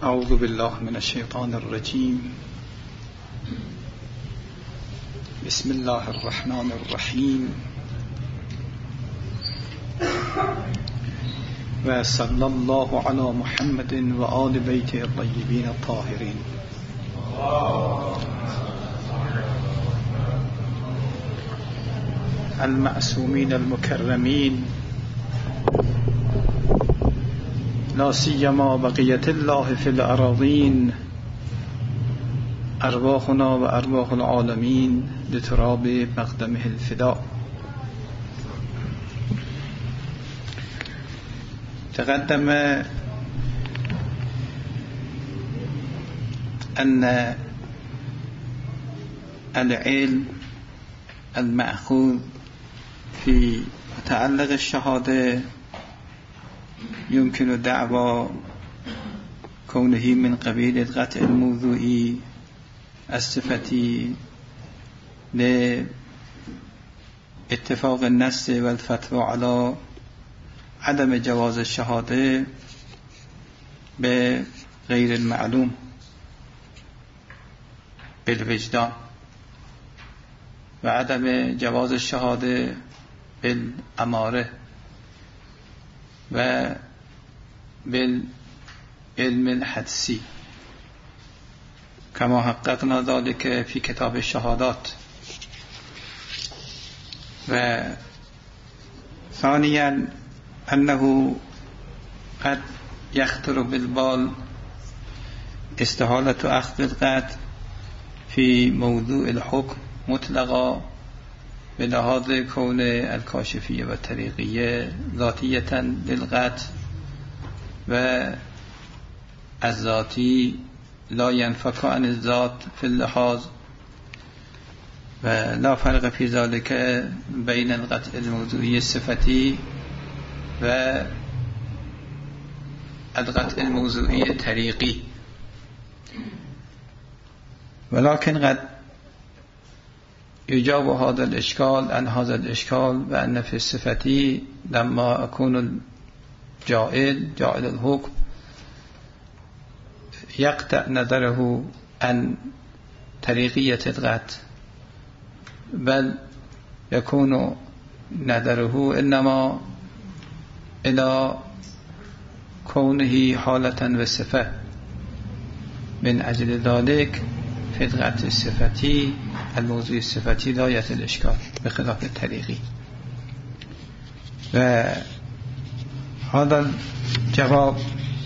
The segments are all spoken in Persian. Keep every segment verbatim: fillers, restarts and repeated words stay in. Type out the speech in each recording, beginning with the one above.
اعوذ بالله من الشیطان الرجیم. بسم الله الرحمن الرحیم و صلی الله علی محمد و آل بیت الطیبین الطاهرین. المعصومین المکرمین، لا سیما بقیت الله فی الاراضین، ارواحنا و ارواح العالمین لتراب مقدمه الفداء. تقدم أن العلم المأخوذ في متعلق الشهادة يمكن دعوى كونه من قبيل القطع الموضوعي الصفتي لاتفاق النص والفتوى على عدم جواز الشهادة بغير المعلوم بالوجدان وعدم جواز الشهادة بالأمارة وبالعلم الحدسي كما حققنا ذلك في كتاب الشهادات. وثانيا أنه قد يخطر بالبال استحالة أخذ القطع في موضوع الحكم مطلقا بلحاظ كون الكاشفية والطريقية ذاتية للقطع والذاتي لا ينفك عن الذات في اللحاظ، ولا فرق في ذلك بين القطع الموضوعي الصفتي والقطع الموضوعي الطريقي. ولكن قد يجاب هذا الإشكال عن هذا الإشكال بأن في الصفتي لما أكون الجائل جائل الحكم يقطع نظره عن طريقية القطع، بل يكون نظره إنما إلى كونه حالة وصفة. من أجل ذلك في القطع الصفتي الموضوع الصفتي لا يأتي الإشكال بخلاف الطريقي. وهذا الجواب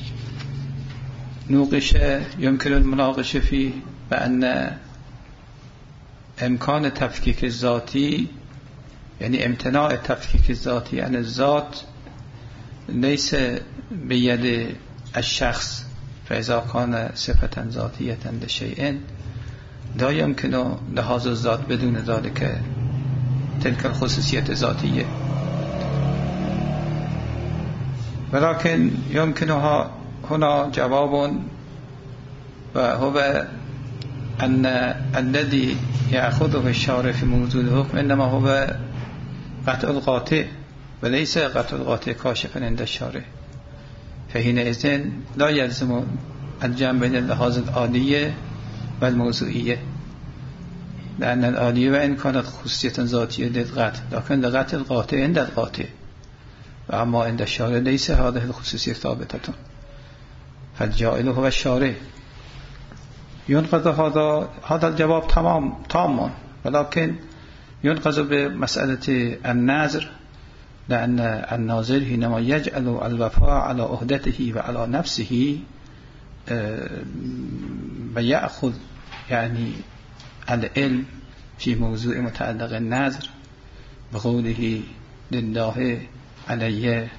نوقش يمكن المناقشة فيه بأن إمكان التفكيك الذاتي يعني امتناع التفكيك الذاتي عن الذات ليس بيد الشخص، فإذا كان صفة ذاتية لشيء لا يمكن لحاظ الذات بدون ذلك تلك الخصوصية الذاتية، ولكن يمكنها هنا جواب، وهو أن الذي يأخذه الشارع في موضوع الحكم إنما هو قطع القاطع وليس قطع القاطع كاشفا عند الشارع، فحينئذ لا يلزم الجمع بين اللحاظ الآلية والموضوعية، لأن الآلية وإن كانت خصوصية ذاتية للقطع لكن لقطع القاطع عند القاطع، وأما عند الشارع ليس هذه الخصوصية ثابتة، فالجائل هو الشارع. ينقذ هذا هذا الجواب تمام تاما، ولكن ينقذ بمسألة النظر، لأن الناظر حينما يجعل الوفاء على عهدته وعلى نفسه ويأخذ يعني العلم في موضوع متعلق النظر بقوله لله علي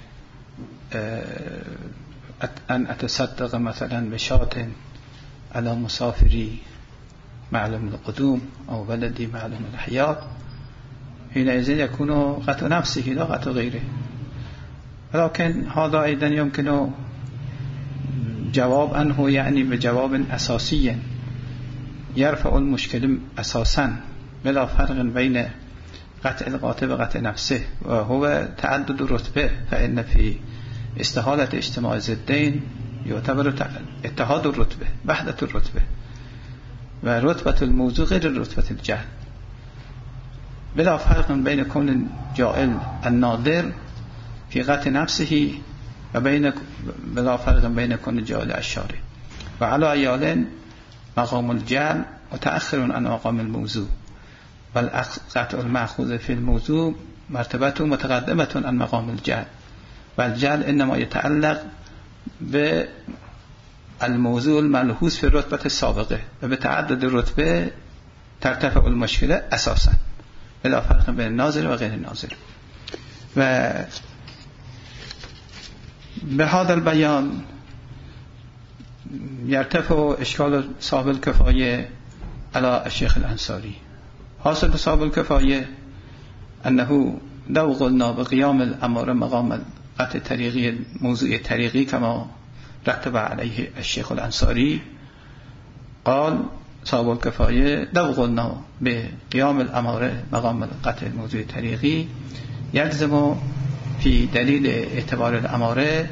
أن أتصدق مثلا بشاة على مسافري معلوم القدوم أو بلدي معلوم الحياة، حينئذ يكون قطع نفسه لا قطع غيره. ولكن هذا أيضا يمكن جواب عنه يعني بجواب أساسي يرفع المشكل أساسا بلا فرق بين قطع القاطع وقطع نفسه، وهو تعدد الرتبة، فإن في استحالة اجتماع الضدين یعتبر اتحاد الرتبه، وحدت الرتبه، و رتبه الموضوع غیر رتبه الجهل، بلا فرق بین کون جاهل الناظر فی قطع نفسه و بین بلا فرق بین کون جاهل الشارع. و علی ایال مقام الجهل متأخر عن مقام الموضوع، بل قطع المأخوذ فی الموضوع مرتبته متقدمه عن مقام الجهل، و الجهل انما يتعلق به الموضوع الملحوظ في الرتبه السابقه و به تعدد الرتبه ترتفع المشكله اساسا، بلا فرق بین ناظر و غیر ناظر. و به هذا البیان یرتفع اشکال صاحب الکفایه علی الشیخ الانصاری. حاصل صاحب الکفایه انه لو قلنا بقیام الامر مقام قطع طریقی موضوع طریقی کما رتب علیه الشیخ الانصاری، قال صاحب الکفایه لو قلنا بقیام الامر مقام قطع موضوع طریقی یلزم فی دلیل اعتبار الاماره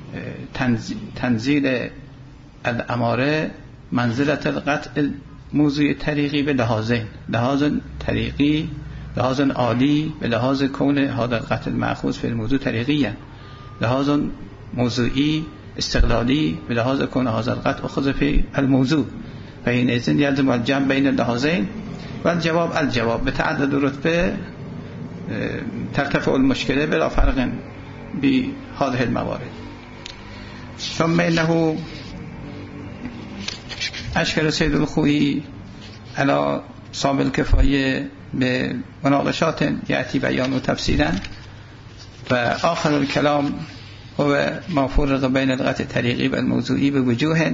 تنزیل الاماره منزلت القطع موضوع طریقی به لحاظین، لحاظ طریقی، لحاظ عالی، به لحاظ کون هذا القطع المأخوذ فی الموضوع طریقی، لحاظ موضوعی استقلالی، به لحاظ کون هذا القطع اخذ فی الموضوع، و این اذن یلزم الجمع بین اللحاظین و الجواب الجواب به تعدد رتبه ترتفع المشكله بلا فرق بهذه الموارد. ثم انه اشکر سید الخوئی على صاحب الکفایه به مناقشات یأتی بیان و تفصیلا، و آخر الكلام هو ما فرق بین القطع طریقی و الموضوعی به وجوه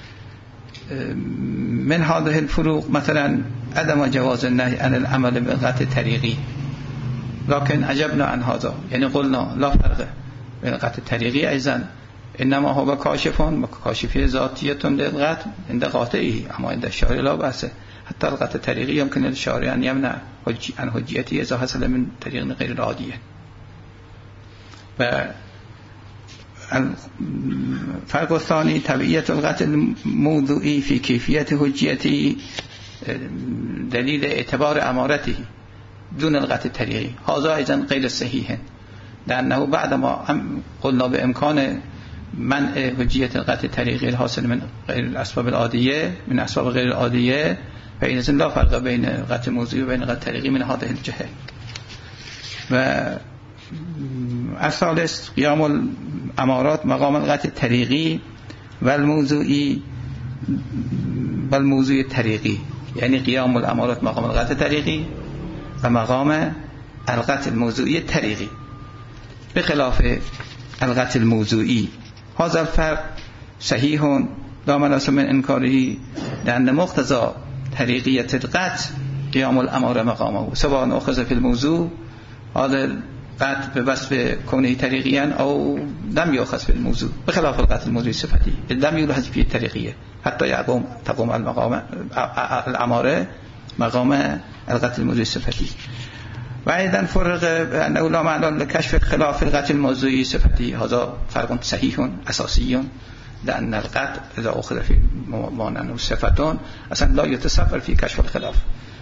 من هذه الفروق، مثلا عدم جواز النهی عن العمل بالقطع طریقی، لكن عجبنا عن هذا، يعني قلنا لا فرق بين القطع الطريقي أيضا إنما هو كاشفون كاشفية ذاتية للقطع عند قاطعه، أما عند الشارع لا بأس. حتى القطع الطريقي يمكن الشارع أن يمنع عن حجيته إذا حصل من طريق غير العادية. الفرق الثاني تبعية القطع الموضوعي في كيفية حجيته دليل اعتبار أمارته دون القطع الطريقي، هذا أيضا غير صحيح، لأنه بعدما قلنا بإمكان منع حجية القطع الطريقي الحاصل من غير الأسباب العادية من أسباب غير العادية، فإذا لا فرق بين القطع الموضوعي وبين القطع الطريقي من هذه الجهة. والثالث قيام الأمارات مقام القطع الطريقي والموضوعي والموضوع الطريقي، يعني قيام الأمارات مقام القطع الطريقي ومقام القطع الموضوعي الطريقي بخلاف القطع الموضوعي. هذا الفرق صحيح لا مناس من إنكاره، لأن مقتضى طريقية القطع قيام الأمر مقامه، سواء أخذ في الموضوع هذا القطع بوصف كونه طريقيا أو لم يأخذ في الموضوع، بخلاف القطع الموضوعي الصفتي لم يلحظ فيه الطريقية حتى يقوم تقوم المقام الأمر مقام القطع الموضوعي الصفتي. وأيضا فرق بأنه لا معنى لكشف خلاف القطع الموضوعي الصفتي، هذا فرق صحيح أساسي، لأن القطع إذا أخذ في معنى الصفتون أصلا لا يتصور في كشف الخلاف.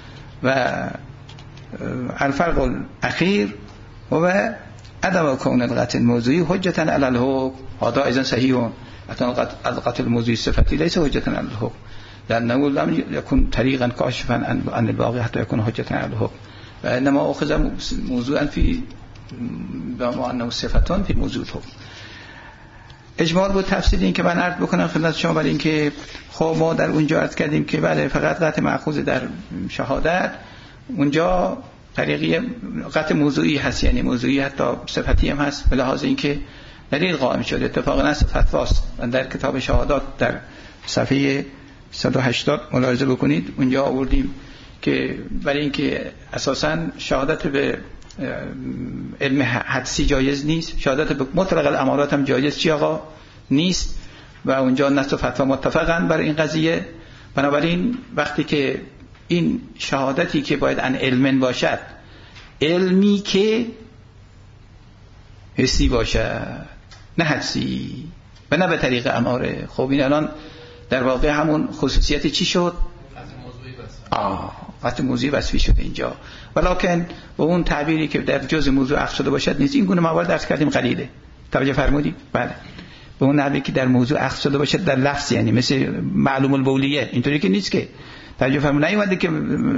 والفرق الأخير هو عدم كون القطع الموضوعي حجة على الحكم، هذا أيضا صحيح، القطع الموضوعي الصفتي ليس حجة على الحكم، لأنه لم يكن طريقا كاشفا عن الباقي حتى يكون حجة على الحكم، وإنما أخذ موضوعا في بمعنى صفتان في موضوع الحكم. اجمال بود تفصیل این که من عرض بکنم خدمت شما، برای اینکه خب ما در اونجا عرض کردیم که بله فقط قطع مأخوذ در شهادت اونجا طریقی قطع موضوعی هست، یعنی موضوعی حتی صفتی هم هست، به لحاظ اینکه دلیل قائم شده. اتفاقا از فتواست در کتاب شهادات در صفحه صد و هشتاد ملاحظه بکنید، اونجا آوردیم که برای اینکه اساساً شهادت به علم حدسی جایز نیست، شهادت به مطلق الامارات هم جایز چی آقا نیست، و اونجا نص و فتوا متفقن بر این قضیه. بنابراین وقتی که این شهادتی که باید عن علم باشد، علمی که حسی باشد نه حدسی، و نه به طریق اماره. خب این الان در واقع همون خصوصیت چی شد؟ آه قطع موضوعی وصفی شده اینجا، ولکن با اون تعبیری که در جزء موضوع اخذ شده باشد نیست. این گونه موارد درس کردیم قلیله، توجه فرمودید؟ بله، به اون نحوی که در موضوع اخذ شده باشد در لفظ، یعنی مثل معلوم البولیه اینطوری که نیست که توجه فرمودید، نیومده که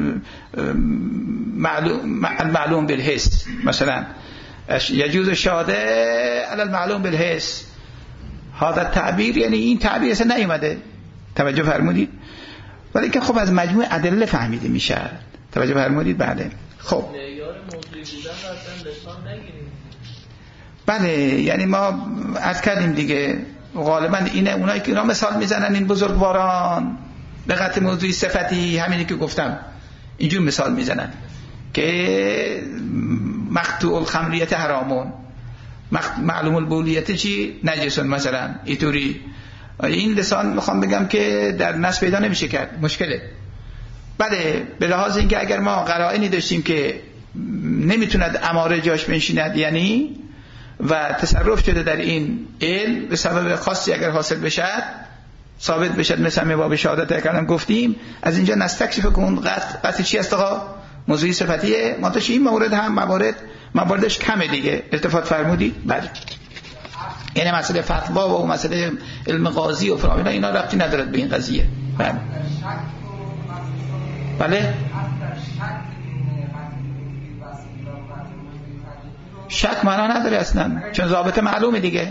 معلوم معلوم بالحس مثلا یجوز شاده علی المعلوم بالحس، هذا تعبیر یعنی این تعبیر اصلا نیومده، توجه فرمودید؟ ولی که خب از مجموع ادله فهمیده میشه، توجه فرمودید؟ بله. خب معیار موضوعی بودن اصلا لسان نگیریم. بله، یعنی ما عرض کردیم دیگه غالبا اینه اونایی که اینا مثال میزنن این بزرگواران به قطع موضوعی صفتی، همینی که گفتم اینجور مثال میزنن که مقطوع الخمریت حرامون، معلوم البولیت چی؟ نجسون مثلا اینطوری. این لسان میخوام بگم که در نص پیدا نمیشه کرد، مشکله. بله، به لحاظ اینکه اگر ما قرائنی داشتیم که نمیتوند اماره جاش بنشیند یعنی و تصرف شده در این علم به سبب خاصی اگر حاصل بشد ثابت بشد، مثلا باب شهادت کردم گفتیم از اینجا نستکشف که اون قطع قطع چی است آقا؟ موضوعی صفتیه. ما این مورد هم موارد مواردش کمه دیگه، التفات فرمودید؟ بله. یعنی مسئله فتوا و مسئله علم قاضی و فرامین اینا ربطی ندارد به این قضیه. بله بله، شک معنا نداره اصلا، چون ضابط معلومه دیگه.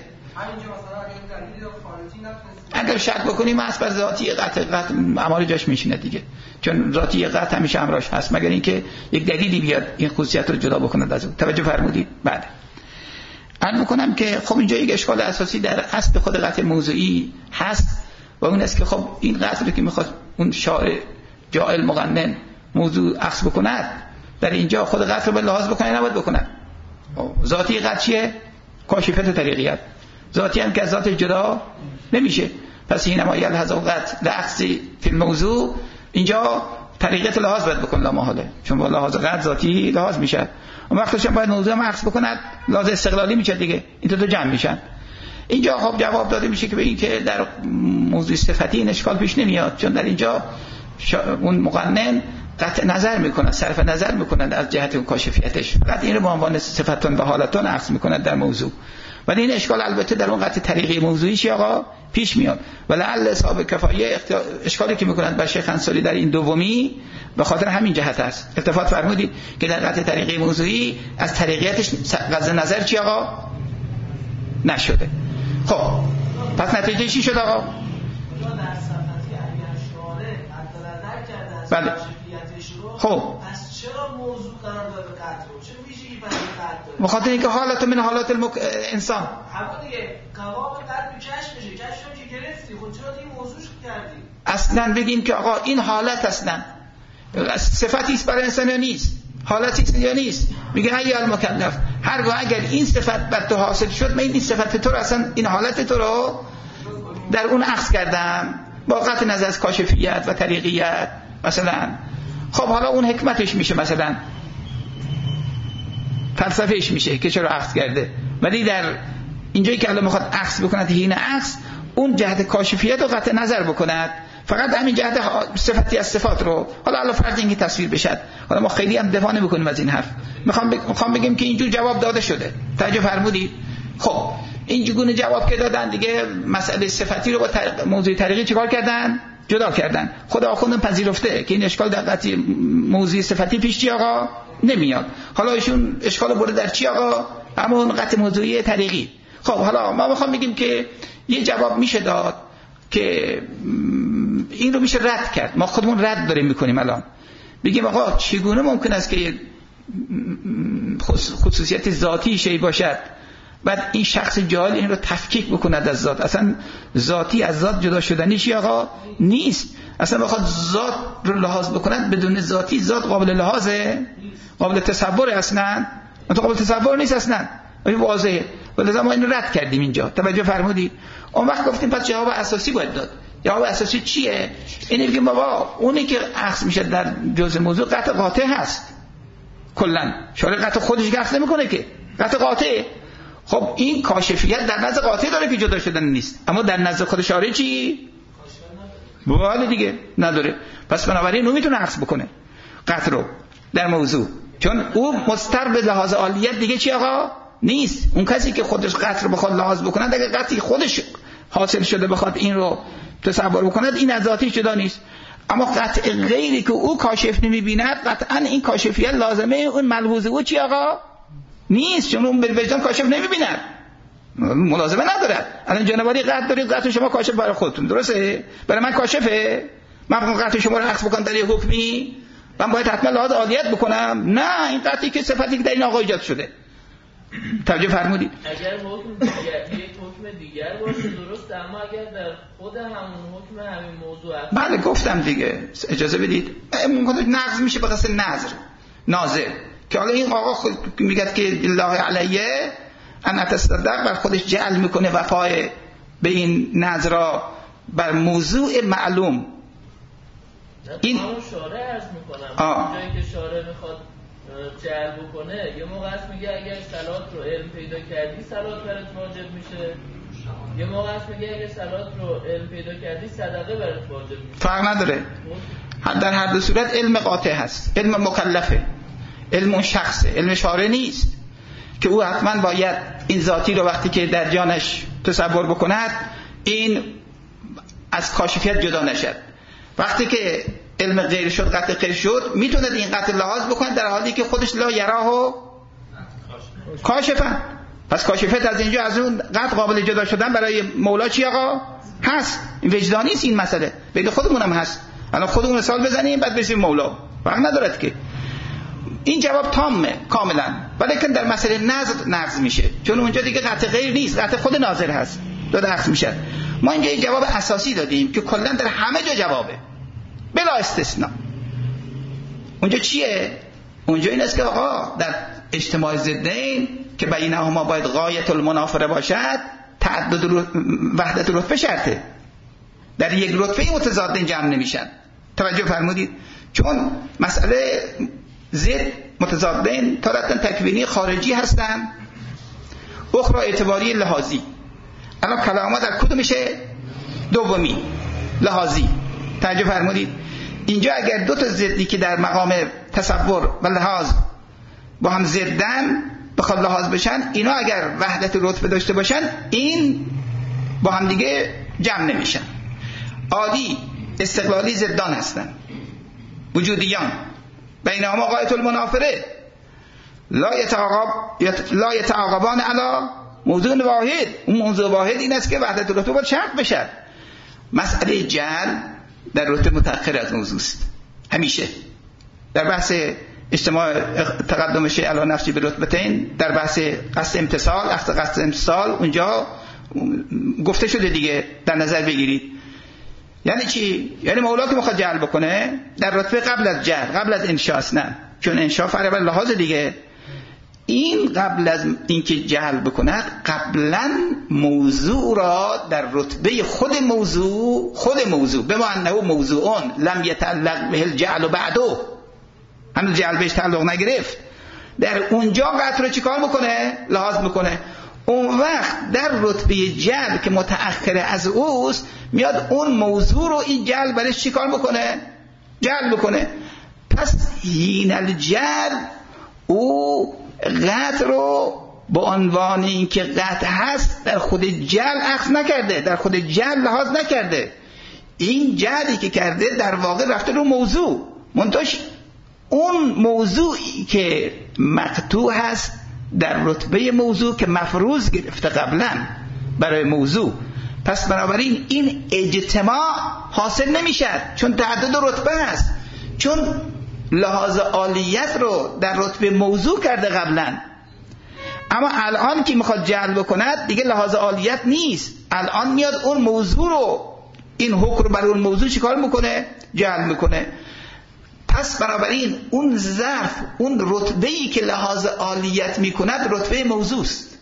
اگر شک بکنیم اسب ذاتی قطع قطع امر جاش میشینه دیگه، چون ذاتی قطع همیشه امرش هست، مگر اینکه یک دلیلی بیاد این خصوصیت رو جدا بکنه از اون. توجه فرمودید؟ بله. عرض میکنم که خب اینجا یک اشکال اساسی در اصل خود قطع موضوعی هست و اون است که خب این قطع رو که میخواد اون شارع جاعل مقنن موضوع اخذ بکند، در اینجا خود قطع رو به لحاظ بکنه نباید بکند. ذاتی قطع چیه؟ کاشفت طریقیت، ذاتی هم که از ذات جدا نمیشه. پس این ما یلحظ قطع لأخذی فی الموضوع، اینجا طریقت لحاظ باید بکن لا محاله، چون با لحاظ قطع ذاتی لحاظ میشه. اون وقتش باید موضوع هم اخذ بکند، لحاظ استقلالی میشه دیگه، این تو, تو جمع میشن. اینجا خب جواب داده میشه که به این که در موضوع صفتی این اشکال پیش نمیاد، چون در اینجا اون مقنن قطع نظر میکنه، صرف نظر میکنه از جهت اون کاشفیتش، فقط این رو به عنوان صفتون و حالتون اخذ میکنه در موضوع. ولی این اشکال البته در اون قطع طریقی موضوعی چی آقا پیش میاد. ولعل اصحاب کفایه اشکالی که میکنند بر شیخ انصاری در این دومی به خاطر همین جهت است. التفات فرمودید که در قطع طریقی موضوعی از طریقیتش قصد نظر چی آقا نشده. خب پس نتیجه چی شد آقا؟ بله. خب پس چرا موضوع قرار داده قطع رو؟ چه میشه این قطع؟ بخاطر اینکه حالت من حالات المک... انسان همون دیگه قوام قطع کشف میشه، کشف رو که گرفتی، خب چرا این موضوعش کردی؟ اصلا بگیم که آقا این حالت اصلا صفتی است برای انسان یا نیست؟ حالتی است یا نیست؟ میگه ای المکلف، هرگاه اگر این صفت بر تو حاصل شد، من این صفت تو رو اصلا این حالت تو رو در اون اخذ کردم با قطع نظر از کاشفیت و طریقیت مثلا. خب حالا اون حکمتش میشه مثلا فلسفهش میشه که چرا اخذ کرده، ولی در اینجایی که الان میخواد اخذ بکند حین اخذ اون جهت کاشفیت رو قطع نظر بکند، فقط همین جهت صفتی از صفات رو. حالا الان فرض اینکه تصویر بشد، حالا ما خیلی هم دفاع نمی‌کنیم از این حرف، میخوام بگ... میخوام بگم که اینجور جواب داده شده. توجه فرمودید؟ خب اینجوری جواب که دادن دیگه مسئله صفتی رو با تر... موضوع طریقی چیکار کردن؟ جدا کردن. خدا آخوندم پذیرفته که این اشکال در قطعی موضوع صفتی پیش چی آقا نمیاد. حالا ایشون اشکال برده در چی آقا؟ همون قطع موضوعی طریقی. خب حالا ما میخوام بگیم که یه جواب میشه داد که این رو میشه رد کرد. ما خودمون رد داریم میکنیم الان، بگیم آقا چگونه ممکن است که خصوصیت ذاتی شی باشد بعد این شخص جاهل این رو تفکیک بکند از ذات؟ اصلا ذاتی از ذات جدا شدنی چی آقا نیست. اصلا بخواد ذات رو لحاظ بکند بدون ذاتی، ذات قابل لحاظه؟ قابل تصوره اصلا؟ تو قابل تصور نیست اصلا، این واضحه. ولذا ما این رو رد کردیم اینجا. توجه فرمودید؟ اون وقت گفتیم پس جواب اساسی باید داد. جواب اساسی چیه؟ اینه بگیم بابا اونی که اخذ میشه در جزء موضوع قطع قاطع هست. کلا شارع قطع خودش اخذ نمیکنه که، قطع قاطع. خب این کاشفیت در نزد قاطع داره که جدا شدن نیست، اما در نزد خود شارع چی؟ بله دیگه نداره. پس بنابراین اون میتونه عکس بکنه قطع رو در موضوع، چون او مستر به لحاظ عالیت دیگه چی آقا نیست. اون کسی که خودش قطع رو بخواد لحاظ بکنه، اگه قطعی خودش حاصل شده بخواد این رو تصور بکنه، این از ذاتی جدا نیست. اما قطع غیری که او کاشف نمیبیند، قطعا این کاشفیت لازمه اون ملحوظه او چی آقا نیست، چون اون به وجدان کاشف نمیبیند، ملازمه نداره. الان جنبالی قطع دارید، قطع شما کاشف برای خودتون، درسته؟ برای من کاشفه؟ من بخوام قطع شما رو عکس بکنم در یه حکمی، من باید حتما لحاظ عالیت بکنم؟ نه، این قطعی که صفتی که در این آقا ایجاد شده. توجه فرمودید؟ اگر حکم دیگر یک حکم دیگر باشه درسته، اما اگر در خود همون حکم همین موضوع هست. بله گفتم دیگه، اجازه بدید. ممکنه نقض میشه به قصد نظر ناظر، که حالا این آقا خود میگه که الله علیه ان اتصدق، بر خودش جعل میکنه وفای به این نظر بر موضوع معلوم. این شارع عرض میکنم جایی که شارع میخواد جعل بکنه، یه موقع هست میگه اگر صلات رو علم پیدا کردی صلات برات واجب میشه، یه موقع هست میگه اگر صلات رو علم پیدا کردی صدقه برات واجب میشه. فرق نداره، در هر دو صورت علم قاطع هست، علم مکلفه، علم شخصه، علم شارع نیست که او حتما باید این ذاتی رو وقتی که در جانش تصور بکند این از کاشفیت جدا نشد. وقتی که علم غیر شد، قطع غیر شد، میتونه این قطع لحاظ بکنه در حالی که خودش لا یراه کاشفه. پس کاشفیت از اینجا از اون قطع قابل جدا شدن برای مولا چی آقا هست. این وجدانی است، این مسئله بین خودمون هم هست. الان خودمون مثال بزنیم بعد برسیم مولا، فرق نداره که این جواب تامه کاملا، ولی که در مسئله نظر نقض میشه، چون اونجا دیگه قطع غیر نیست، قطع خود ناظر هست، داده عکس میشه. ما اینجا یک جواب اساسی دادیم که کلا در همه جا جوابه بلا استثناء. اونجا چیه؟ اونجا این است که آقا در اجتماع ضدین که بینهما باید غایت المنافره باشد، تعدد وحدت رتبه شرطه، در یک رتبه متضادین جمع نمیشن. توجه فرمودید؟ چون مسئله ضد متضادین تارتن تکوینی خارجی هستن، اخرى اعتباری لحاظی. الان کلام در کدوم میشه؟ دومی لحاظی. توجه فرمودید؟ اینجا اگر دو تا ضدی که در مقام تصور و لحاظ با هم ضدن بخواد لحاظ بشن، اینا اگر وحدت رتبه داشته باشن این با هم دیگه جمع نمیشن. عادی استقلالی ضدان هستن، وجودیان، بینهما غایت المنافره، لا یتعاقب لا یتعاقبان علی موضوع واحد. اون موضوع واحد این است که وحدت رتبه باید شرط بشه. مسئله جعل در رتبه متأخر از موضوع است همیشه. در بحث اجتماع تقدم شیء علی نفسی به رتبتین، در بحث قصد امتصال، اخذ قصد امتصال، اونجا گفته شده دیگه، در نظر بگیرید. یعنی چی؟ یعنی مولا که میخواد جعل بکنه در رتبه قبل از جعل، قبل از انشاء است، نه چون انشاء فرع بر لحاظ دیگه. این قبل از اینکه جعل بکند قبلا موضوع را در رتبه خود موضوع خود موضوع بما انه موضوعون لم یتعلق به الجعل بعده، همین جعل بهش تعلق نگرفت، در اونجا قطع رو چیکار میکنه؟ لحاظ میکنه. اون وقت در رتبه جعل که متأخر از اوست میاد اون موضوع رو این جعل برش چیکار میکنه؟ جعل بکنه. پس هین الجعل او قطع رو با عنوان این که قطع هست در خود جعل اخذ نکرده، در خود جعل لحاظ نکرده. این جعلی که کرده در واقع رفته رو موضوع، منتش اون موضوعی که مقطوع هست در رتبه موضوع که مفروض گرفته قبلا برای موضوع. پس بنابراین این اجتماع حاصل نمیشه چون تعدد رتبه هست، چون لحاظ عالیت رو در رتبه موضوع کرده قبلا. اما الان که میخواد جعل بکند دیگه لحاظ عالیت نیست، الان میاد اون موضوع رو، این حکم رو برای اون موضوع چیکار میکنه؟ جعل میکنه. پس بنابراین اون ظرف، اون رتبه‌ای که لحاظ عالیت میکند رتبه موضوع است.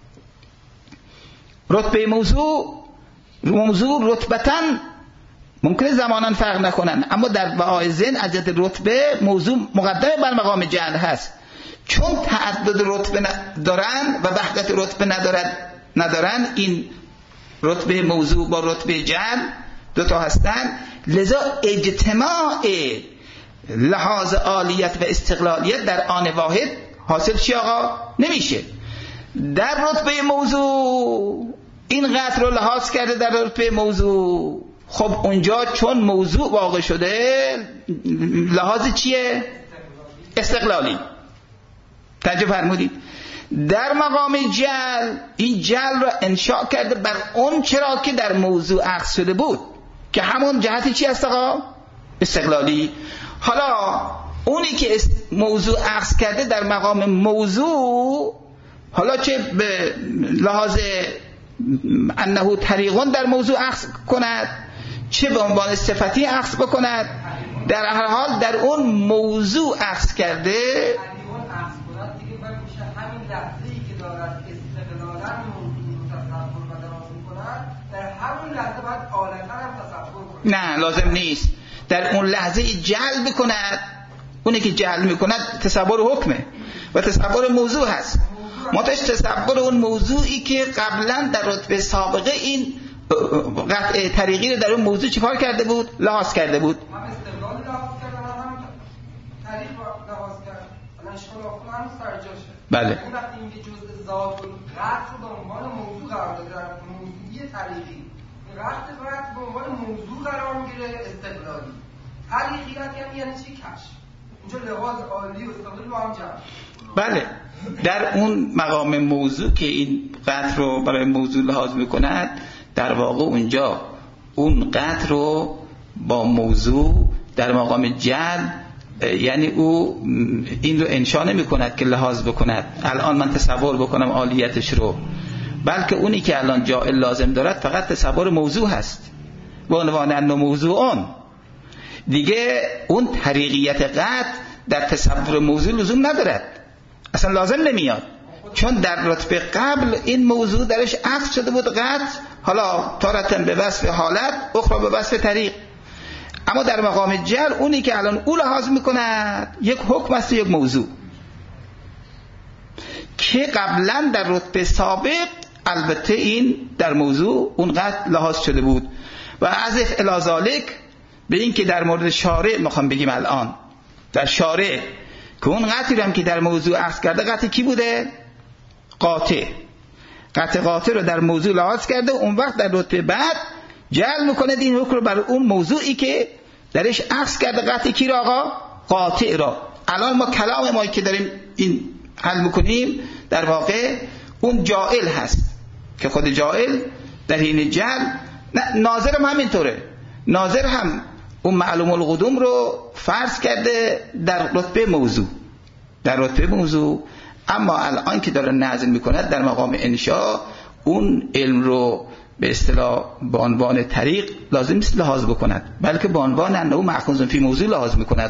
رتبه موضوع موضوع رتبتاً ممکنه زماناً فرق نکنن، اما در بهای ذهن از جهت رتبه موضوع مقدم بر مقام جعل هست، چون تعدد رتبه دارن و وحدت رتبه ندارد ندارن، این رتبه موضوع با رتبه جعل دو تا هستن، لذا اجتماع لحاظ عالیت و استقلالیت در آن واحد حاصل چی آقا؟ نمیشه. در رتبه موضوع این قطع رو لحاظ کرده در رتبه موضوع، خب اونجا چون موضوع واقع شده لحاظ چیه؟ استقلالی. توجه فرمودید؟ در مقام جل این جل را انشاء کرده بر اون چرا که در موضوع عکس شده بود که همون جهتی چی است آقا؟ استقلالی. حالا اونی که موضوع عکس کرده در مقام موضوع، حالا چه به لحاظ انه طریقون در موضوع عکس کند، چه به عنوان صفتی عکس بکند، در هر حال در اون موضوع عکس کرده. لحظه‌ای که دارد استقلالاً موضوع رو تصور و دراز می‌کند، در همون لحظه باید عالماً هم تصور کنه. نه لازم نیست. در اون لحظه جلب کند، اونی که جلب می‌کند تصور حکمه و تصور موضوع هست. متش تصور اون موضوعی که قبلا در رتبه سابقه این قطع طریقی رو در اون موضوع چیکار کرده بود؟ لحاظ کرده بود. هم استقلال لحاظ کرد و هم طریق لحاظ کرد. الان اشکال آخر هم سر جاشه. بله. اون وقتی اینکه جزء ذات و قطع رو به عنوان موضوع قرار داده در موضوعی طریقی، قطع قطع به عنوان موضوع قرار میگیره استقلالی. طریقیت یعنی یعنی چی؟ کشف. اینجا لحاظ عالی و استقلالی با هم جمع. بله. در اون مقام موضوع که این قطع رو برای موضوع لحاظ میکند، در واقع اونجا اون قطع رو با موضوع در مقام جل، یعنی او این رو انشاء نمی کند که لحاظ بکند الان من تصور بکنم عالیتش رو، بلکه اونی که الان جائل لازم دارد فقط تصور موضوع هست به عنوان انه موضوعون. دیگه اون طریقیت قطع در تصور موضوع لزوم ندارد، اصلا لازم نمیاد، چون در رتبه قبل این موضوع درش عکس شده بود قطع، حالا تارتن به وصف حالت اخرى به وصف طریق. اما در مقام جل اونی که الان او لحاظ میکند یک حکم است، یک موضوع که قبلا در رتبه سابق البته این در موضوع اون قطع لحاظ شده بود. و عزف الی ذالک به این که در مورد شارع میخوام بگیم الان در شارع که اون قطعی هم که در موضوع عکس کرده قطع کی بوده؟ قاطع. قطع قاطع رو در موضوع لحاظ کرده، اون وقت در رتبه بعد جعل میکنه این حکم رو بر اون موضوعی که درش عکس کرده قطع کی را آقا؟ قاطع را. الان ما کلام ما که داریم این حل میکنیم در واقع اون جائل هست که خود جائل در این جعل، ناظر هم همینطوره، ناظر هم اون معلوم القدوم رو فرض کرده در رتبه موضوع در رتبه موضوع اما الان که داره نظم میکند در مقام انشاء اون علم رو به اصطلاح به عنوان طریق لازم نیست لحاظ بکند، بلکه به عنوان انه مأخوذ فی موضوع لحاظ میکند.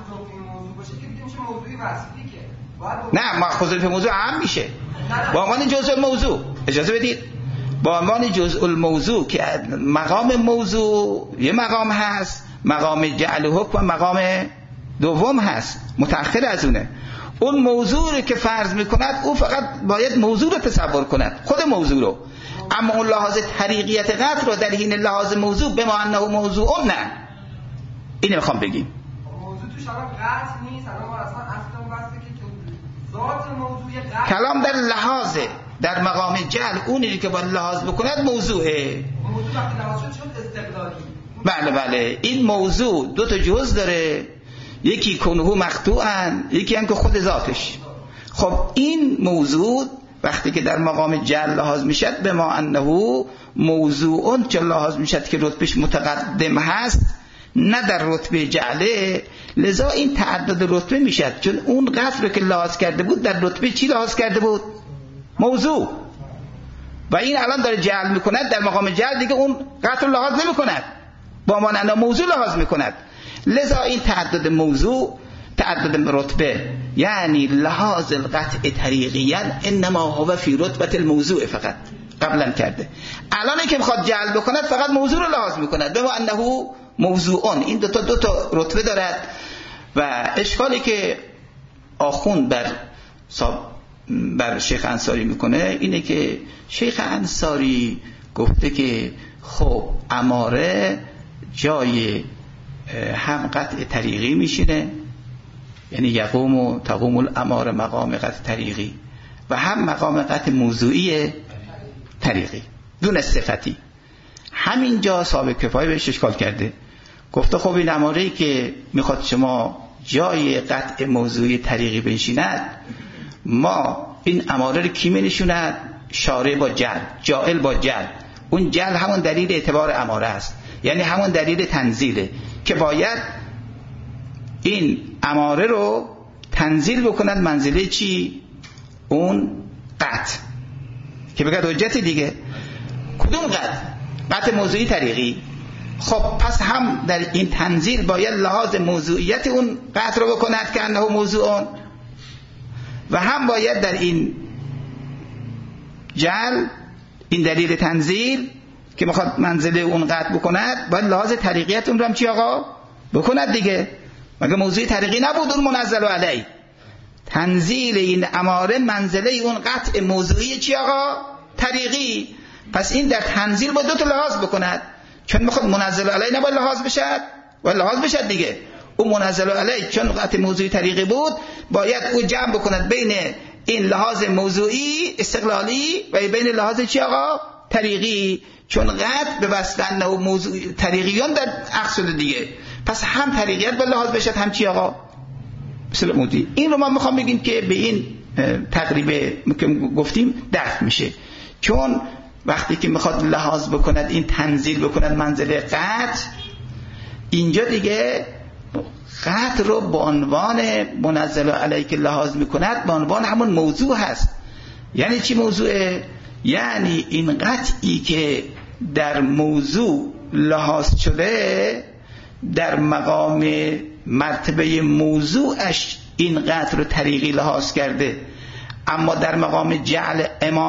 نه مأخوذ فی موضوع هم میشه به عنوان جزء الموضوع. اجازه بدید به عنوان جزء الموضوع که مقام موضوع یه مقام هست، مقام جعل حکم و مقام دوم هست متأخر از اونه. اون موضوع رو که فرض میکند او فقط باید موضوع رو تصور کند، خود موضوع رو، اما اون لحاظ طریقیت قطع رو در حین لحاظ موضوع به ما انه موضوع نه. اینو میخوام بگیم موضوع توش الان قطع نیست، الان ما اصلا اصلا بحثه که تو ذات موضوع قطع کلام در لحاظ در مقام جعل اونی که باید لحاظ بکند موضوعه. موضوع وقتی لحاظ شد شد استقلالی. بله بله این موضوع دو تا جزء داره، یکی کنه مقطوعن، یکی هم که خود ذاتش. خب این موضوع وقتی که در مقام جعل لحاظ میشد به ما انه موضوعون چه لحاظ میشد که رتبهش متقدم هست نه در رتبه جعله، لذا این تعدد رتبه میشد، چون اون قطع رو که لحاظ کرده بود در رتبه چی لحاظ کرده بود؟ موضوع. و این الان داره جعل میکند در مقام جعل دیگه اون قطع رو لحاظ نمیکند، با ما انه موضوع لحاظ میکند، لذا این تعدد موضوع تعدد رتبه یعنی لحاظ القطع طریقیاً انما هو فی رتبه الموضوع فقط قبلا کرده، الان که میخواد جعل بکند فقط موضوع رو لحاظ میکند به ما انه موضوعون. این دو تا دو تا رتبه دارد و اشکالی که آخوند بر بر شیخ انصاری میکنه اینه که شیخ انصاری گفته که خب اماره جای هم قطع طریقی میشینه، یعنی یقوم و تقوم الاماره مقام قطع طریقی، و هم مقام قطع موضوعی طریقی دون صفتی. همینجا صاحب کفایه بهش اشکال کرده، گفته خب این اماره‌ای که میخواد شما جای قطع موضوعی طریقی بنشیند، ما این اماره رو کی می‌نشوند؟ شارع با جل، جائل با جل. اون جل همون دلیل اعتبار اماره است، یعنی همون دلیل تنزیله که باید این اماره رو تنزیل بکنند منزله چی؟ اون قطع، که بگد حجت دیگه. کدوم قطع؟ قطع موضوعی طریقی. خب پس هم در این تنزیل باید لحاظ موضوعیت اون قطع رو بکند که انه موضوعون، و هم باید در این جل، این دلیل تنزیل که میخواد منزله اون قطع بکند، باید لحاظ طریقیت اون رو هم چی آقا بکند دیگه. مگه موضوعی طریقی نبود اون منزل علی؟ تنزیل این اماره منزله اون قطع موضوعی چی آقا؟ طریقی. پس این در تنزیل با دو تا لحاظ بکند، چون میخواد منزل علی نباید لحاظ بشد و لحاظ بشد دیگه. اون منزل علی چون قطع موضوعی طریقی بود، باید او جمع بکند بین این لحاظ موضوعی استقلالی و بین لحاظ چی آقا؟ طریقی، چون قطع به بستن و موضوع طریقیان در عکس شده دیگه. پس هم طریقیت با لحاظ بشد، هم چی آقا؟ مثل مودی. این رو ما میخوام بگیم که به این تقریبه که گفتیم دفع میشه، چون وقتی که میخواد لحاظ بکند، این تنزیل بکند منزله قطع، اینجا دیگه قطع رو به عنوان منزل علیه که لحاظ میکند به عنوان همون موضوع هست. یعنی چی موضوعه؟ یعنی این قطعی که در موضوع لحاظ شده، در مقام مرتبه موضوعش این قطع رو طریقی لحاظ کرده، اما در مقام جعل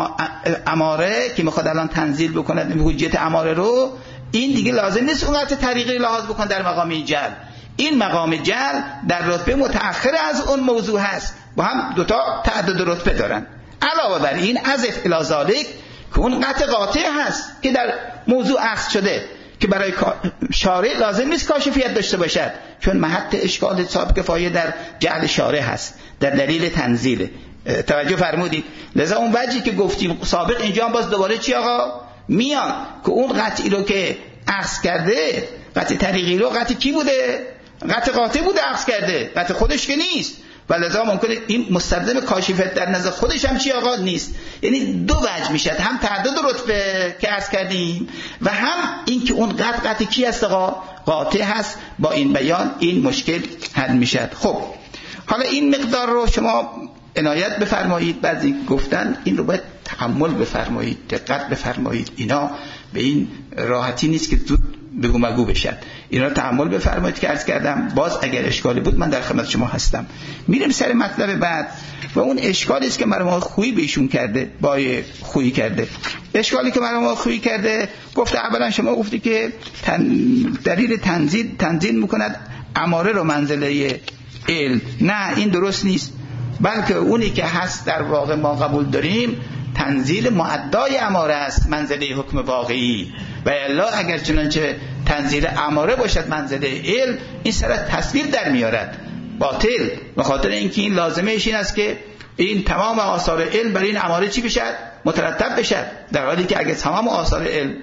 اماره که میخواد الان تنزیل بکند حجت اماره رو، این دیگه لازم نیست اون قطع طریقی لحاظ بکن در مقام جعل. این مقام جعل در رتبه متأخر از اون موضوع هست، با هم دوتا تعدد رتبه دارن. علاوه بر این عزف الی ذالک که اون قطع قاطع هست که در موضوع اخذ شده، که برای شارع لازم نیست کاشفیت داشته باشد، چون محط اشکال صاحب کفایه در جعل شارع هست، در دلیل تنزیله. توجه فرمودید؟ لذا اون وجهی که گفتیم سابق اینجا هم باز دوباره چی آقا میاد که اون قطعی رو که اخذ کرده، قطع طریقی رو، قطع کی بوده؟ قطع قاطع بوده اخذ کرده، قطع خودش که نیست، و لذا ممکنه این مستلزم کاشفیت در نظر خودش هم چی آقا نیست. یعنی دو وجه میشد، هم تعدد رتبه که عرض کردیم و هم این که اون قطع قطع کی هست آقا؟ قاطع هست. با این بیان این مشکل حل میشد. خب حالا این مقدار رو شما عنایت بفرمایید. بعضی گفتن این رو باید تحمل بفرمایید، دقت بفرمایید، اینا به این راحتی نیست که زود بگو مگو بشد. اینا رو تحمل بفرمایید که عرض کردم. باز اگر اشکالی بود من در خدمت شما هستم. میریم سر مطلب بعد و اون اشکالی است که مرحوم خویی بهشون کرده، با خویی کرده. اشکالی که مرحوم خویی کرده، گفته اولا شما گفتی که تن دلیل تنزیل تنزیل میکند اماره رو منزله علم. نه این درست نیست، بلکه اونی که هست در واقع ما قبول داریم تنزیل معدای اماره است، منزله حکم واقعی. و الا اگر چنانچه تنزیل اماره باشد منزله علم، این سر تصویر در میارد باطل، به خاطر اینکه این لازمه این است که این تمام آثار علم برای این اماره چی بشد؟ مترتب بشد. در حالی که اگر تمام آثار علم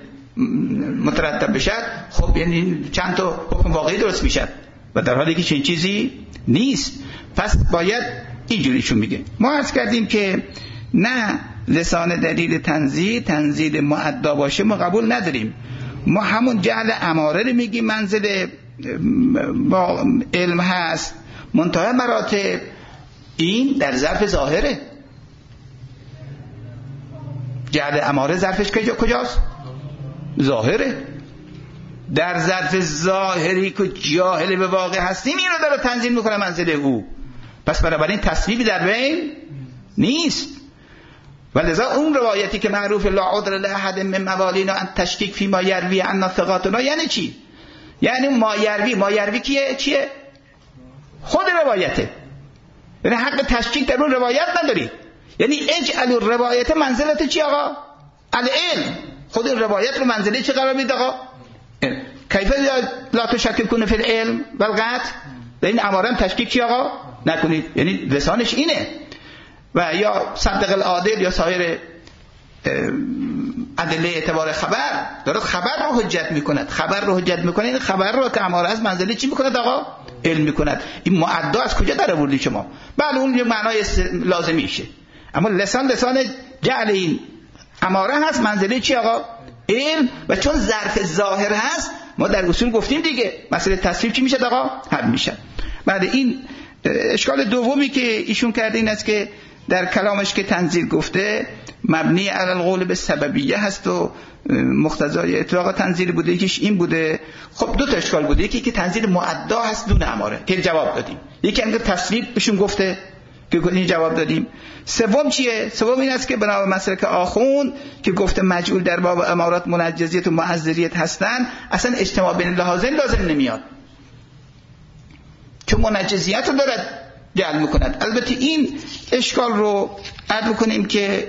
مترتب بشد، خب یعنی چند تا حکم واقعی درست میشد، و در حالی که چنین چیزی نیست. پس باید اینجوریشون میگه. ما عرض کردیم که نه لسان دلیل تنزیل تنزیل معدا باشه ما قبول نداریم. ما همون جعل اماره رو میگیم منزل با علم هست، منتهی مراتب این در ظرف ظاهره. جعل اماره ظرفش کجاست؟ ظاهره. در ظرف ظاهری که جاهل به واقع هستیم این رو داره تنزیل میکنه منزل او. پس بنابراین تصویبی در بین نیست. ولذا اون روایتی که معروف لا عذر لاحد من موالینا ان تشکیک فی ما یروی عنا ثقاتنا، یعنی چی؟ یعنی ما یروی ما یروی کیه؟ چیه؟ خود روایته. یعنی حق تشکیک در اون روایت نداری. یعنی اجعل الروایت منزلت چی آقا؟ العلم. خود این روایت رو منزله چی قرار میده آقا؟ کیف لا تشککون فی العلم والقطع. در این امارم تشکیک چی آقا؟ نکنید. یعنی لسانش اینه. و یا صدق العادل یا سایر ادله اعتبار خبر داره خبر رو حجت میکند. خبر رو حجت میکنه. این خبر رو که اماره از منزله چی میکند آقا؟ علم میکند. این معدا از کجا در آوردی شما؟ بله اون یه معنای لازمیشه، اما لسان لسان جعل این اماره هست منزله چی آقا؟ علم. و چون ظرف ظاهر هست ما در اصول گفتیم دیگه مسئله تصریف چی میشه آقا؟ حل میشه. بعد این اشکال دومی که ایشون کرده این است که در کلامش که تنزیل گفته مبنی علی القول به سببیه هست و مقتضای اطلاق تنزیل بوده. یکیش این بوده. خب دو تا اشکال بوده. یکی که تنزیل معدا هست دون اماره که جواب دادیم. یکی اینکه تصریف بهشون گفته که این جواب دادیم. سوم چیه؟ سوم این است که بنا به مسلک آخوند که گفته مجعول در باب امارات منجزیت و معذریت هستن، اصلا اجتماع بین لحاظین لازم نمیاد چون منجزیت رو دارد جعل میکند. البته این اشکال رو عرض میکنیم که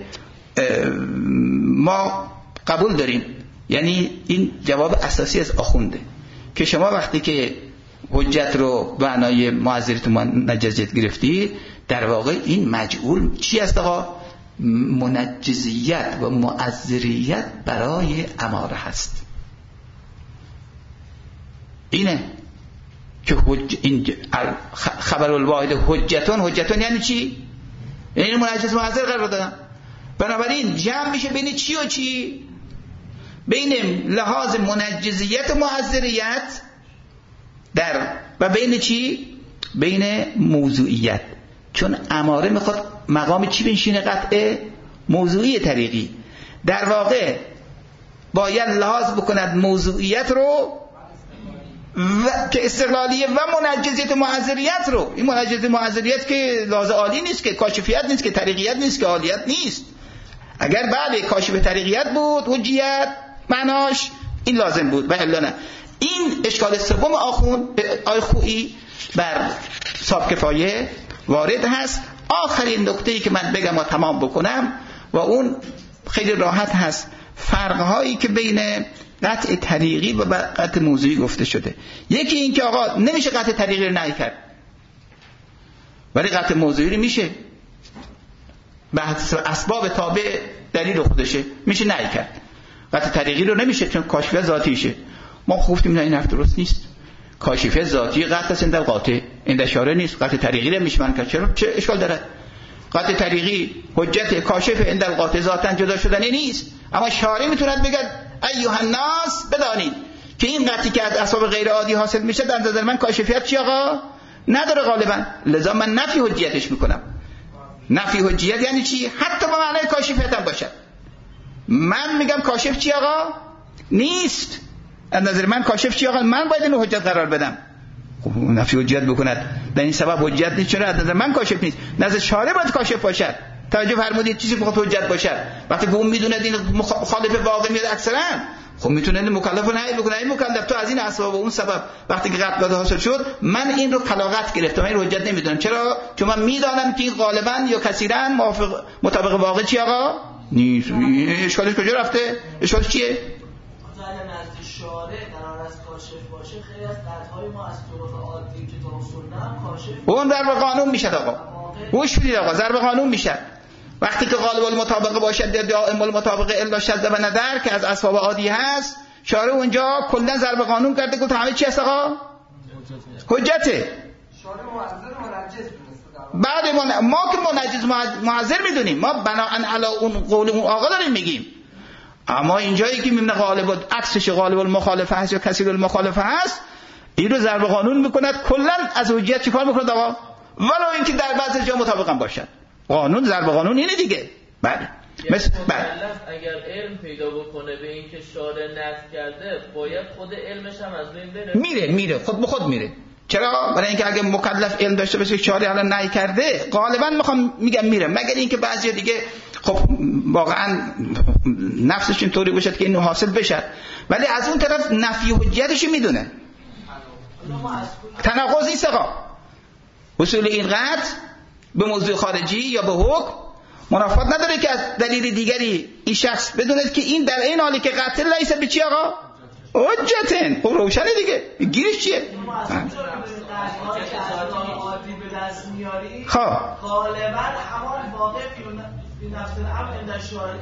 ما قبول داریم، یعنی این جواب اساسی از آخونده که شما وقتی که حجت رو به معنای معذریت و منجزیت گرفتی، در واقع این مجعول چی است آقا؟ منجزیت و معذریت برای اماره هست. اینه که حج... این خبر الواحد حجتون. حجتون یعنی چی؟ یعنی منجز معذر قرار دادن. بنابراین جمع میشه بین چی و چی؟ بین لحاظ منجزیت و معذریت در و بین چی؟ بین موضوعیت. چون اماره میخواد مقام چی بنشینه؟ قطع موضوعی طریقی. در واقع باید لحاظ بکند موضوعیت رو و که استقلالیه و منجزیت معذریت رو. این منجزیت معذریت که لازم عالی نیست، که کاشفیت نیست، که طریقیت نیست، که عالیت نیست. اگر بعد کاشف طریقیت بود حجیت معناش این لازم بود و الا نه. این اشکال سوم آخون آی خویی بر صاحب کفایه وارد هست. آخرین نکته‌ای که من بگم و تمام بکنم و اون خیلی راحت هست، فرق‌هایی که بین قطع طریقی و قطع موضوعی گفته شده. یکی این که آقا نمیشه قطع طریقی رو نهی کرد ولی قطع موضوعی رو میشه، بحث اسباب تابع دلیل خودشه میشه نهی کرد. قطع طریقی رو نمیشه چون کاشفیت ذاتیشه. ما گفتیم نه این حرف درست نیست. کاشفیت ذاتی قطع است، این در قاطع این در اشاره نیست. قطع طریقی رو میشه من کرد. چرا چه اشکال داره؟ قطع طریقی حجت کاشف این در قاطع ذاتن جدا شدنی نیست، اما شارع میتوند بگه ایها الناس بدانید که این قطعی که از اسباب غیر عادی حاصل میشه در نظر من کاشفیت چی آقا؟ نداره غالبا، لذا من نفی حجیتش میکنم. نفی حجیت یعنی چی؟ حتی با معنای کاشفیت هم باشد. من میگم کاشف چی آقا؟ نیست. از نظر من کاشف چی آقا؟ من باید اینو حجت قرار بدم. خب نفی حجیت بکند در این سبب حجیت نیست. چرا؟ از نظر من کاشف نیست. نظر شارع باید کاشف باشد. توجه فرمودید چیزی بخواد حجت باشد. وقتی که اون میدونه این مخالف واقع میاد اکثرا، خب میتونه این مکلف رو نهی بکنه. این مکلف تو از این اسباب و اون سبب وقتی که قطع داده حاصل شد من این رو کلاغت گرفتم، این رو حجت نمیدونم. چرا؟ چون من میدانم که غالبا یا کثیرا موافق مطابق واقع چی آقا؟ نیست. اشکالش کجا رفته؟ اشکالش چیه؟ اگر نزد شارع قرار است کاشف باشه، خیلی از قطعهای ما از طرق عادی که تا اصولنا کاشف اون ضرب قانون میشه آقا. گوش بدید آقا، ضرب قانون میشه. وقتی که غالب المطابقه باشد دائم المطابقه الا شذ و ندر که از اسباب عادی هست، شارع اونجا کلا ضرب قانون کرده گفت همه چی هست آقا؟ حجته. شارع معذر منجز دونسته. بعد ما, ما که منجز معذر میدونیم، ما بناء علی اون قول اون آقا داریم میگیم. اما اینجایی که میبینه غالب عکسش غالب المخالفه هست یا کثیر المخالفه هست، این رو ضرب قانون میکند، کلا از حجت چیکار میکند آقا؟ ولو اینکه در بعضی جا مطابق هم باشد. قانون ضرب قانون اینه دیگه. بله. مثل بله. اگر علم پیدا بکنه به این که شارع نفی کرده، باید خود علمش هم از بین بره. میره میره خود به خود میره. چرا؟ برای اینکه اگه مکلف علم داشته باشه شارع الان نهی کرده، غالبا میخوام میگم میره، مگر اینکه بعضی دیگه خب واقعا نفسش اینطوری باشه که اینو حاصل بشه، ولی از اون طرف نفی حجتش میدونه. تناقض نیست آقا. اصول این قطع به موضوع خارجی یا به حکم منافات نداره که از دلیل دیگری این شخص بدوند که این در این حالی که قتل لیس به چی آقا حجتن. خب روشنه دیگه، گیرش چیه؟ خب غالبا همان واقع فی نفس الامر عند الشارع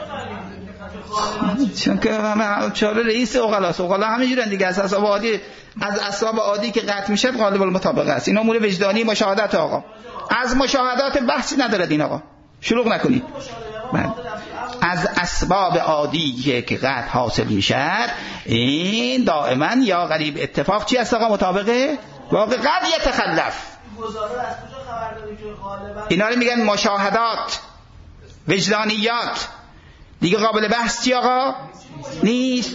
است، چون که همه چاره رئیس اوغلاس، اوغلا همینجورن دیگه، از اصحاب عادی از اصحاب عادی که قطع میشه غالب المطابقه است. این امور وجدانی مشاهدات آقا، از مشاهدات بحثی ندارد این آقا، شلوغ نکنید. از اسباب عادی که قطع حاصل میشد این دائما یا غریب اتفاق چی است آقا؟ مطابقه واقع قد یتخلف. اینا رو میگن مشاهدات وجدانیات، دیگه قابل بحث چی آقا؟ نیست.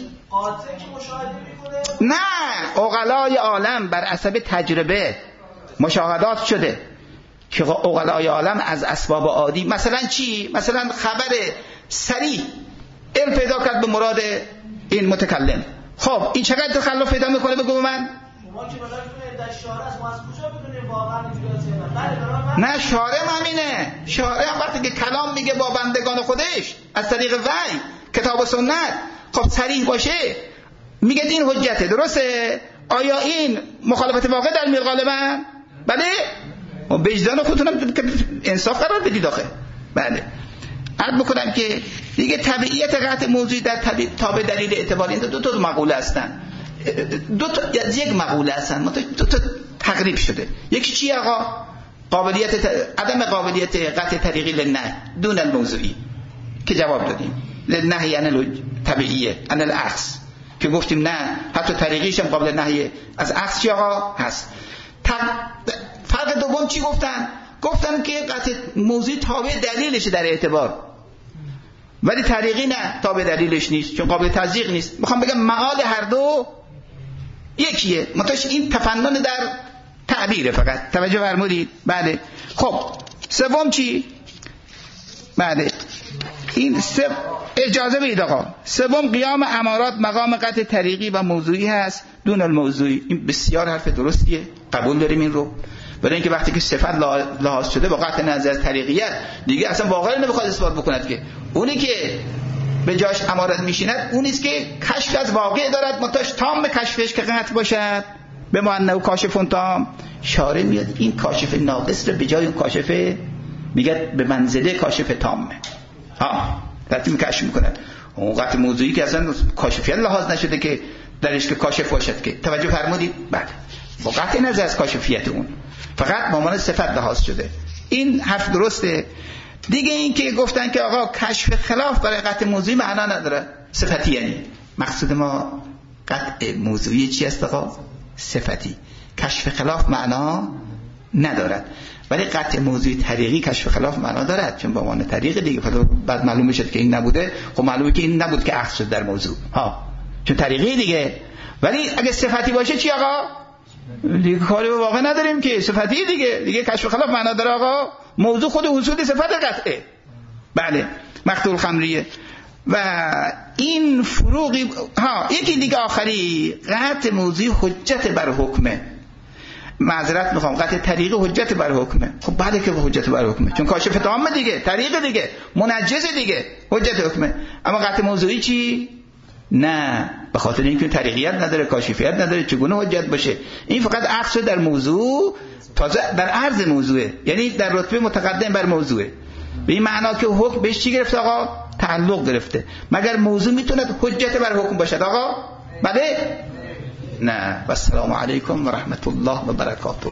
نه، عقلای عالم بر حسب تجربه مشاهدات شده که عقلای عالم از اسباب عادی، مثلا چی؟ مثلا خبر سریع علم پیدا کرد به مراد این متکلم. خب این چقدر تخلف پیدا میکنه بگو من؟ نه شارع همینه، شارع هم وقتی که کلام میگه با بندگان خودش از طریق وحی کتاب و سنت، خب صریح باشه میگه این حجته، درسته؟ آیا این مخالفت واقع در میاد غالبا؟ بله. و وجدان خودتونم انصاف قرار بدید آخه. بله. عرض بکنم که دیگه طبیعیت قطع موضوعی در طبیع تابع دلیل اعتبار، این دو تا مقوله هستن، دو تا یک مقوله هستن، دو تا تقریب شده. یکی چی آقا؟ قابلیت ت... عدم قابلیت قطع طریقی للنهی دون الموضوعی که جواب دادیم. للنهی یعنی طبیعیه، ان الاخذ که گفتیم نه حتی طریقیش هم قابل نهی از اخذ چی آقا هست. ت... فرق دوم چی گفتن؟ گفتن که قطع موضوعی تابع دلیلش در اعتبار، ولی طریقی نه تابع دلیلش نیست چون قابل تصدیق نیست. میخوام بگم معال هر دو یکیه، متوش این تفنن در تعبیره فقط. توجه فرمودید؟ بله. خب سوم چی؟ بله این سو... اجازه بدید آقا. سوم قیام امارات مقام قطع طریقی و موضوعی هست دون الموضوعی. این بسیار حرف درستیه، قبول داریم این رو. برای اینکه وقتی که صفت لحاظ شده با قطع نظر طریقیت دیگه اصلا واقعا نمیخواد اثبات بکند که اونی که به جاش امارت میشیند اونیست که کشف از واقع دارد، متاش تام کشفش که قطع باشد به معنی و کاشفون تام. شارع میاد این کاشف ناقص رو به جای اون کاشف میگه به منزله کاشف تامه. ها ترتیب کشف میکند. اون قطع موضوعی که اصلا کاشفیت لحاظ نشده که درش که کاشف باشد که. توجه فرمودید؟ بله. با قطع نظر از کاشفیت اون فقط به عنوان صفت لحاظ شده. این حرف درسته. دیگه این که گفتن که آقا کشف خلاف برای قطع موضوعی معنا نداره، صفتی. یعنی مقصود ما قطع موضوعی چی است آقا؟ صفتی. کشف خلاف معنا ندارد، ولی قطع موضوعی طریقی کشف خلاف معنا دارد چون به عنوان طریق دیگه بعد معلوم شد که این نبوده. خب معلومه که این نبود که اخذ شد در موضوع ها چون طریقی دیگه. ولی اگه صفتی باشه چی آقا؟ دیگه کاری به واقع نداریم که صفتی دیگه دیگه کشف خلاف معنا داره آقا. موضوع خود حصول صفت قطعه. بله. مقتول خمریه. و این فروغی ها یکی دیگه آخری قطع موضوعی حجت بر حکمه. معذرت میخوام، قطع طریقی حجت بر حکمه. خب بله که حجت بر حکمه چون کاشف تام دیگه، طریق دیگه، منجز دیگه، حجت حکمه. اما قطع موضوعی چی؟ نه، به خاطر اینکه طریقیت نداره، کاشفیت نداره، چگونه حجت باشه؟ این فقط عکس در موضوع، تازه در عرض موضوعه، یعنی در رتبه متقدم بر موضوعه. به این معنا که حکم بهش چی گرفته آقا؟ تعلق گرفته. مگر موضوع میتونه حجت بر حکم باشد آقا؟ بله؟ نه. و السلام علیکم و رحمت الله و برکاته.